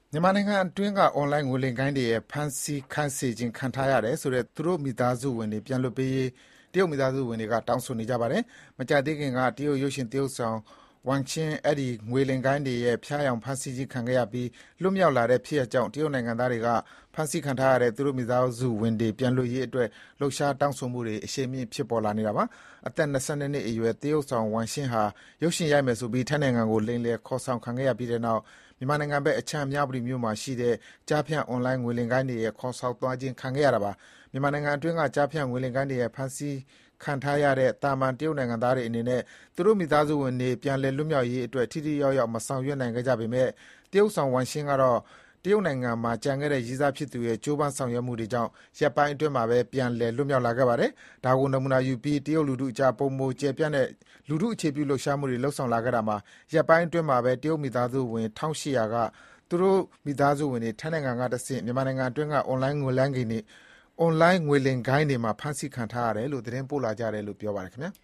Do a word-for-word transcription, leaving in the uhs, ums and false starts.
မြန်မာနိုင်ငံအတွင်းကအွန်လိုင်းငွေလိမ်ဂိုဏ်းတွေရဲ့ဖမ်းဆီးခိုင်းစေခြင်းခံထားရတယ်ဆိုတဲ့သူတို့မိသားစုဝင်တွေပြန်လွှတ်ပေးရေးတရုတ်မိသားစုဝင်တွေကတောင်းဆိုနေကြပါတယ်။မကြာသေးခင်ကတရုတ်ရုပ်ရှင်သရုပ်ဆောင်ဝမ်ချင်းအဲဒီငွေလိမ်ဂိုဏ်းတွေရဲ့ဖျားယောင်ဖမ်းဆီးခြင်းခံခဲ့ရပြီးလွတ်မြောက်လာတဲ့ဖြစ်ရပ်ကြောင့်တရုတ်နိုင်ငံသားတွေကဖမ်းဆီးခံထားရတဲ့သူတို့မိသားစုဝင်တွေပြန်လွှတ်ရေးအတွက်လှုပ်ရှားတောင်းဆိုမှုတွေအရှိန်မြင့်ဖြစ်ပေါ်လာနေတာပါ။အသက်၂၂နှစ်အရွယ်သရုပ်ဆောင်ဝမ်ချင်းဟာရုပ်ရှင်ရိုက်မယ်ဆိုပြီးထိုင်းနိုင်ငံကိုလိမ်လည်ခေါ်ဆောင်ခံခဲ့ရပြီးတဲ့နောက်မြန်မာနိုင်ငံဘက်အခြမ်းမြဝတီမြို့မှာရှိတဲ့ကျားဖြန့်အွန်လိုင်းငွေလိမ်ဂိုဏ်းတွေရဲ့ခေါ်ဆောင်သွားခြင်းခံခဲ့ရတာပါ။မြန်မာနိုင်ငံအတွင်းကကျားဖြန့်ငွေလိမ်ဂိုဏ်းတွေရဲ့ဖမ်းဆီးခံထားရတဲ့သာမန်တရုတ်နိုင်ငံသားတွေအနေနဲ့သူတို့မိသားစုဝင်တွေပြန်လည်လွတ်မြောက်ရေးအတွက်ထိထိရောက်ရောက်မဆောင်ရွက်နိုင်ခဲ့ကြပေမယ့်တရုတ်ဆောင်ဝမ်ရှင်းကတော့တရုတ်နိုင်ငံမှာကျန်ခဲ့တဲ့ရည်းစားဖြစ်သူရဲ့ကြိုးပမ်းဆောင်ရွက်မှုတွေကြောင့်ရက်ပိုင်းအတွင်းမှာပဲပြန်လည်လွတ်မြောက်လာခဲ့ပါတယ်။ဒါကိုနမူနာယူပြီးတရုတ်လူထုအကြားပိုမိုကျယ်ပြန့်တဲ့လူထုအခြေပြုလှုပ်ရှားမှုတွေလှုပ်ဆောင်လာခဲ့တာမှာရက်ပိုင်းအတွင်းမှာပဲတရုတ်မိသားစုဝင်၁၈၀၀ကသူတို့မိသားစုဝင်တွေထိုင်းနိုင်ငံကတဆင့်မြန်မာနိုင်ငံအတွင်းကအွန်လိုင်းငွေလိမ်ဂိမ်းတွေအွန်လိုင်းငွေလိမ်ဂိုဏ်းတွေမှာဖမ်းဆီးခံထားရတယ်လို့သတင်းပို့လာကြတယ်လို့ပြောပါတယ်ခင်ဗျာ